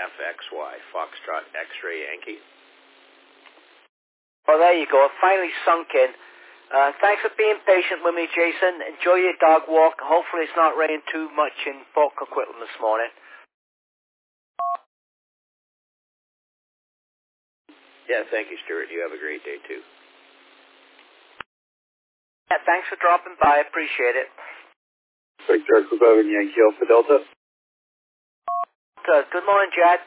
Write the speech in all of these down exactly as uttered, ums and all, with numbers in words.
F X Y, Foxtrot X-ray Yankee. Well, there you go. It finally sunk in. Uh, thanks for being patient with me, Jason. Enjoy your dog walk. Hopefully it's not raining too much in Port Coquitlam this morning. Yeah, thank you, Stuart. You have a great day, too. Yeah, thanks for dropping by. Appreciate it. Victor Echo seven, Yankee Alpha Delta. Good, good morning, Jad.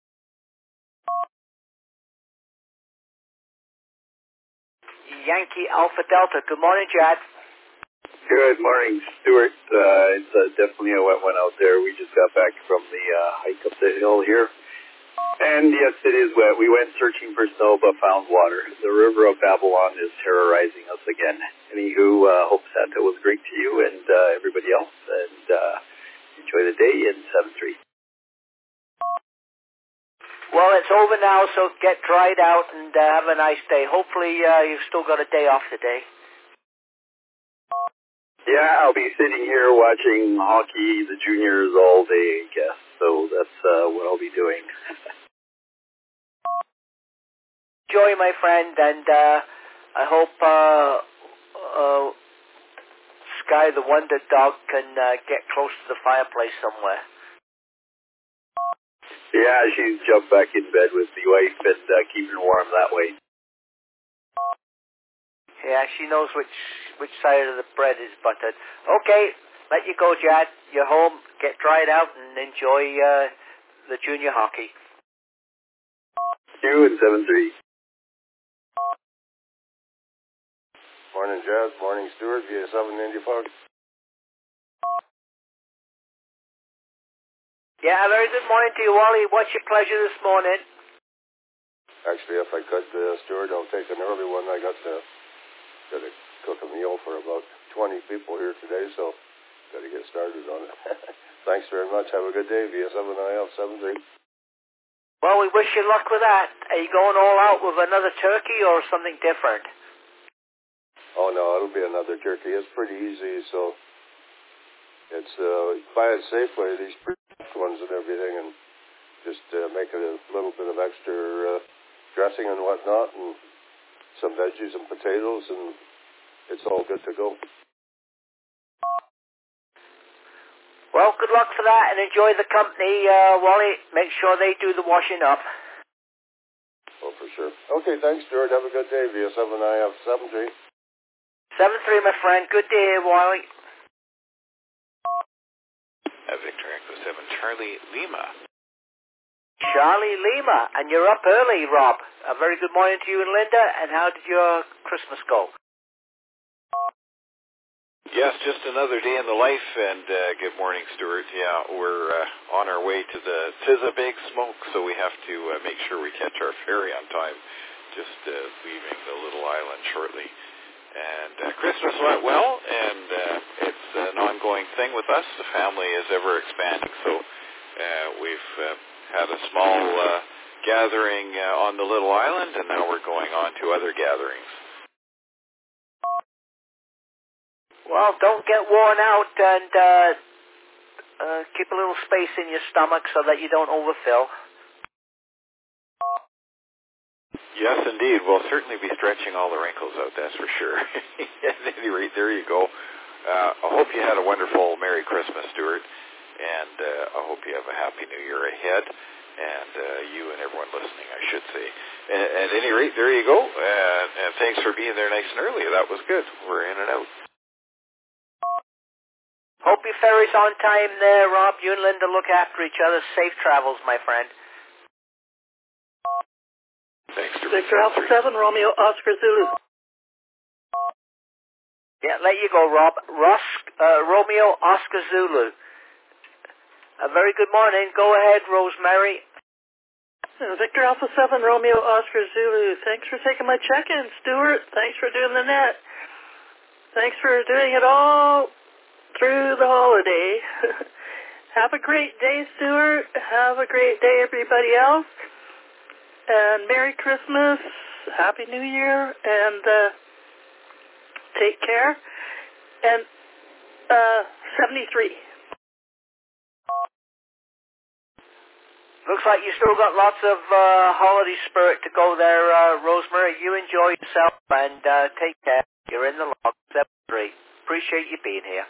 Yankee Alpha Delta. Good morning, Jad. Good morning, Stuart. Uh, it's uh, definitely a wet one out there. We just got back from the uh, hike up the hill here. And yes, it is wet. We went searching for snow but found water. The river of Babylon is terrorizing us again. Anywho, uh, hope Santa was great to you and uh, everybody else. And uh, enjoy the day in seven three. Well, it's over now, so get dried out and uh, have a nice day. Hopefully uh, you've still got a day off today. Yeah, I'll be sitting here watching hockey, the juniors, all day, I guess. So that's uh, what I'll be doing. Enjoy, my friend, and uh, I hope uh, uh, Sky the Wonder Dog can uh, get close to the fireplace somewhere. Yeah, she's jumped back in bed with the wife and uh, keeping warm that way. Yeah, she knows which which side of the bread is buttered. Okay, let you go, Jad. You're home. Get dried out and enjoy uh, the junior hockey. You and seven three. Morning, Jad. Morning, Stuart. V S seven Indy Park. Yeah, a very good morning to you, Wally. What's your pleasure this morning? Actually, if I could, uh, Stuart, I'll take an early one. I got to, got to cook a meal for about twenty people here today, so got to get started on it. Thanks very much. Have a good day. V S seven I F seven three. Well, we wish you luck with that. Are you going all out with another turkey or something different? Oh, no, it'll be another turkey. It's pretty easy, so it's uh, buy it safely, these ones and everything, and just uh, make it a little bit of extra uh, dressing and whatnot, and some veggies and potatoes, and it's all good to go. Well, good luck for that, and enjoy the company, uh, Wally. Make sure they do the washing up. Oh, for sure. Okay, thanks, Stuart. Have a good day. V S seven I F seven three. seven three, my friend. Good to hear, Wally. Uh, Victor Echo seven, Charlie Lima. Charlie Lima, and you're up early, Rob. A very good morning to you and Linda, and how did your Christmas go? Yes, just another day in the life, and uh, good morning, Stuart. Yeah, we're uh, on our way to the Tis a Big Smoke, so we have to uh, make sure we catch our ferry on time, just uh, leaving the little island shortly. And uh, Christmas went well, and uh, it's an ongoing thing with us. The family is ever expanding, so uh, we've uh, had a small uh, gathering uh, on the little island, and now we're going on to other gatherings. Well, don't get worn out, and uh, uh, keep a little space in your stomach so that you don't overfill. Yes, indeed. We'll certainly be stretching all the wrinkles out, that's for sure. At any rate, there you go. Uh, I hope you had a wonderful Merry Christmas, Stuart, and uh, I hope you have a Happy New Year ahead, and uh, you and everyone listening, I should say. At, at any rate, there you go, and, and thanks for being there nice and early. That was good. We're in and out. Hope your ferry's on time there, Rob. You and Linda look after each other. Safe travels, my friend. Thanks, Victor Alpha seven, Romeo Oscar Zulu. Yeah, let you go, Rob. Ross, uh, Romeo Oscar Zulu. A very good morning. Go ahead, Rosemary. Uh, Victor Alpha seven, Romeo Oscar Zulu. Thanks for taking my check-in, Stuart. Thanks for doing the net. Thanks for doing it all through the holiday. Have a great day, Stuart. Have a great day, everybody else. And Merry Christmas, Happy New Year, and uh, take care. And uh, seventy-three. Looks like you still got lots of uh, holiday spirit to go there, uh, Rosemary. You enjoy yourself and uh, take care. You're in the log, seven three. Appreciate you being here.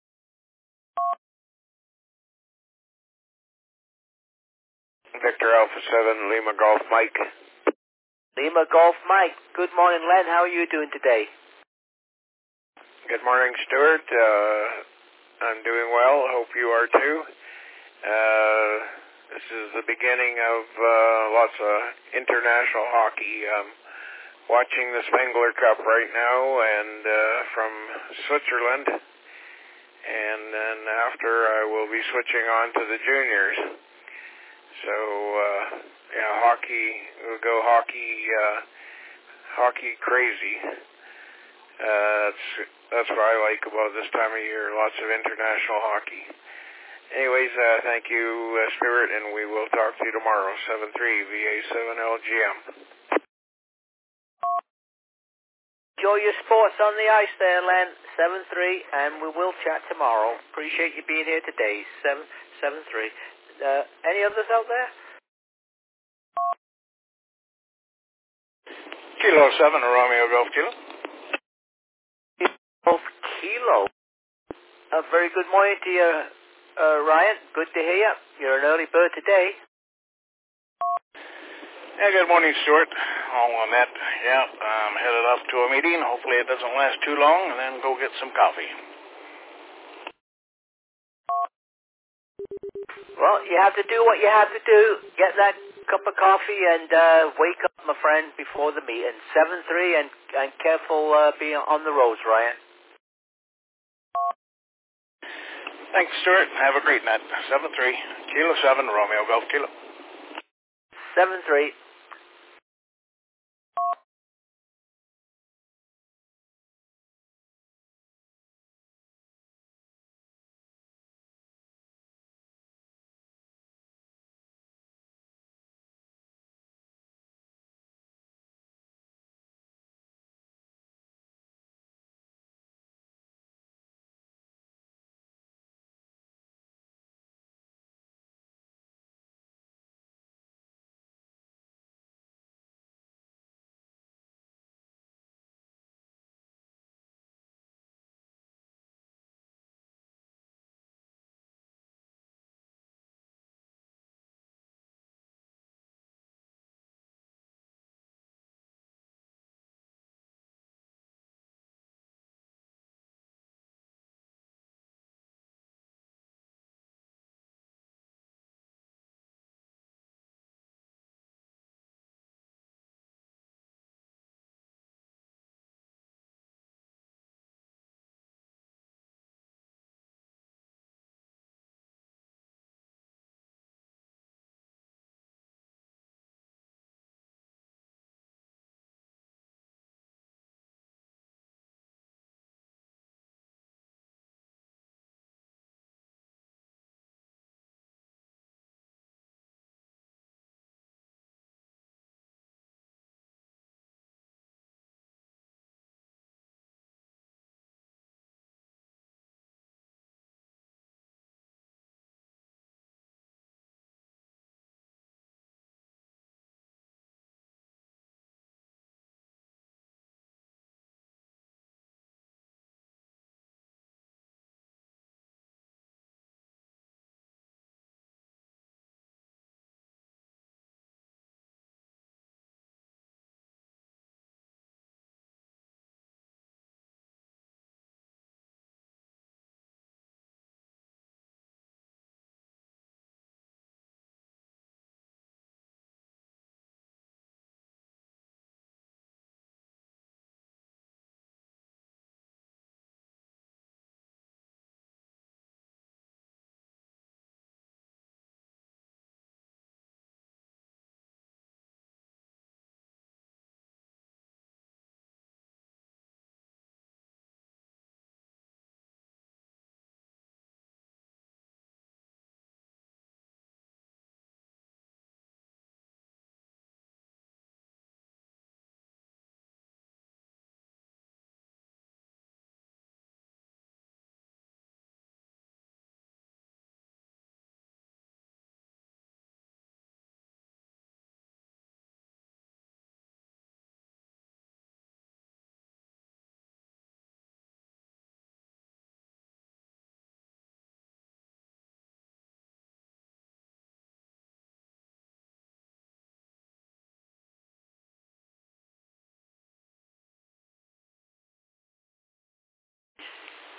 Victor Alpha seven, Lima Golf Mike. Lima Golf Mike. Good morning, Len. How are you doing today? Good morning, Stuart. Uh, I'm doing well. Hope you are too. Uh, this is the beginning of uh, lots of international hockey. Um, watching the Spengler Cup right now, and uh, from Switzerland. And then after, I will be switching on to the juniors. So, uh, yeah, hockey, we'll go hockey, uh, hockey crazy. Uh, that's, that's what I like about this time of year, lots of international hockey. Anyways, uh, thank you, uh, Stuart, and we will talk to you tomorrow, seven three V A seven L G M. Enjoy your sports on the ice there, Len, seven three, and we will chat tomorrow. Appreciate you being here today, seven three. Uh, any others out there? Kilo seven, Romeo Golf Kilo. Golf Kilo. A very good morning to you, uh, Ryan. Good to hear you. You're an early bird today. Yeah, good morning, Stuart. All on that. Yeah, I'm headed off to a meeting. Hopefully it doesn't last too long, and then go get some coffee. Well, you have to do what you have to do. Get that cup of coffee and uh, wake up, my friend, before the meeting. seven three, and, and careful uh, being on the roads, Ryan. Thanks, Stuart. Have a great night. seven three, Kilo seven, Romeo Golf Kilo. seven three.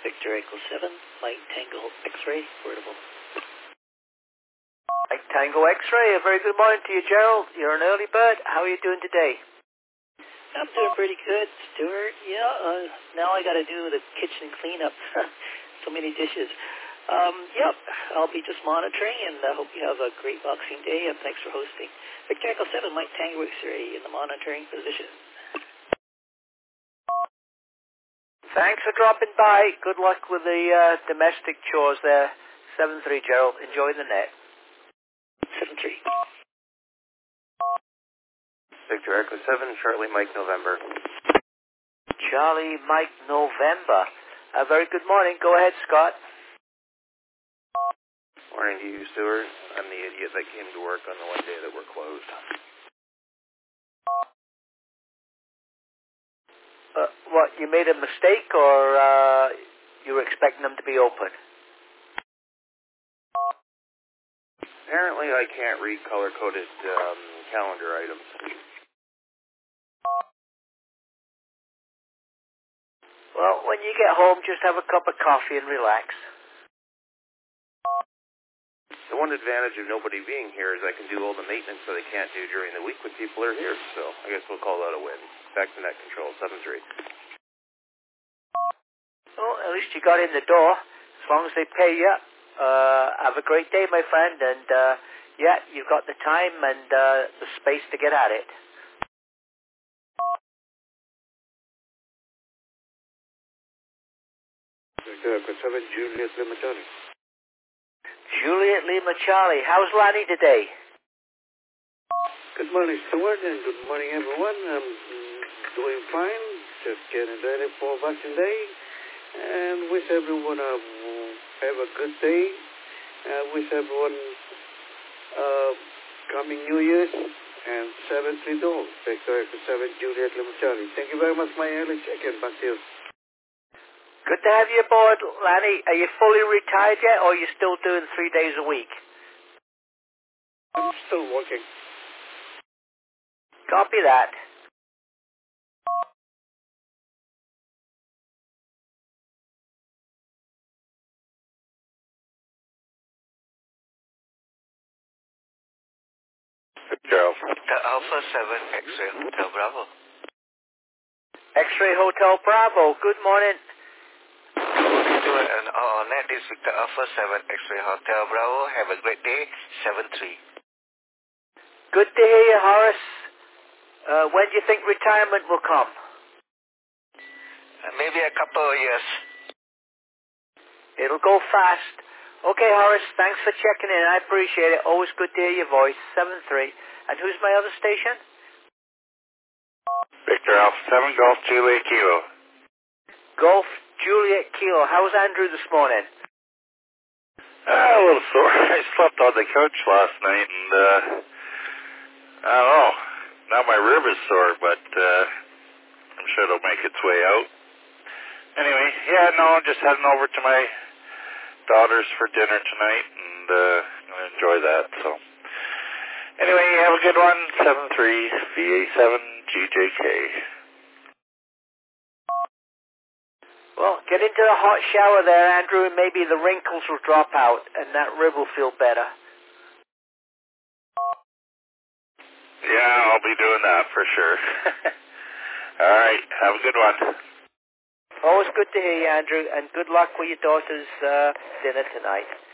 Victor Echo seven, Mike Tango X-ray, portable. Mike Tango X-ray, a very good morning to you, Gerald. You're an early bird. How are you doing today? I'm doing pretty good, Stuart. Yeah, uh, now I got to do the kitchen cleanup. So many dishes. Um, yep, I'll be just monitoring, and I hope you have a great Boxing Day, and thanks for hosting. Victor Echo seven, Mike Tango X-ray in the monitoring position. Thanks for dropping by. Good luck with the uh, domestic chores there. seven three, Gerald. Enjoy the net. seven three. Victor Echo seven, Charlie Mike November. Charlie Mike November. A very good morning. Go ahead, Scott. Morning to you, Stuart. I'm the idiot that came to work on the one day that we're closed. Uh, what, you made a mistake, or uh, you were expecting them to be open? Apparently I can't read color-coded um, calendar items. Well, when you get home, just have a cup of coffee and relax. The one advantage of nobody being here is I can do all the maintenance that I can't do during the week when people are here, so I guess we'll call that a win. Back to net control, seven three. Well, at least you got in the door. As long as they pay you, uh, have a great day, my friend, and uh, yeah, you've got the time and uh, the space to get at it. seven, Juliet Lima Charlie. Juliet Lima Charlie. How's Lanny today? Good morning, Stuart, and good morning, everyone. I'm doing fine. Just getting ready for Boxing Day. And wish everyone a, have a good day. Uh, wish everyone uh, coming New Year's. And seven three two, Victor Echo seven, Juliet Lima Charlie. Thank you very much, my early check-in. Back to you. Good to have you aboard, Lanny. Are you fully retired yet, or are you still doing three days a week? I'm still working. Copy that. Gerald. The Alpha seven, X-ray Hotel Bravo. X-ray Hotel Bravo. Good morning. Stuart, and uh, net is Victor Alpha seven, X-ray Hotel Bravo. Have a great day, seven three. Good to hear you, Horace. Uh, when do you think retirement will come? Uh, maybe a couple of years. It'll go fast. Okay, Horace, thanks for checking in. I appreciate it. Always good to hear your voice. seven three. And who's my other station? Victor Alpha seven, Golf Juliet Kilo. Golf Juliet Kilo. How was Andrew this morning? Uh, a little sore. I slept on the couch last night, and uh, I don't know. Now my rib is sore, but uh, I'm sure it'll make its way out. Anyway, yeah, no, I'm just heading over to my daughters for dinner tonight, and uh, I'm going to enjoy that. So, anyway, have a good one. seven three V A seven G J K. Well, get into the hot shower there, Andrew, and maybe the wrinkles will drop out, and that rib will feel better. Yeah, I'll be doing that for sure. All right, have a good one. Always good to hear you, Andrew, and good luck with your daughter's uh, dinner tonight.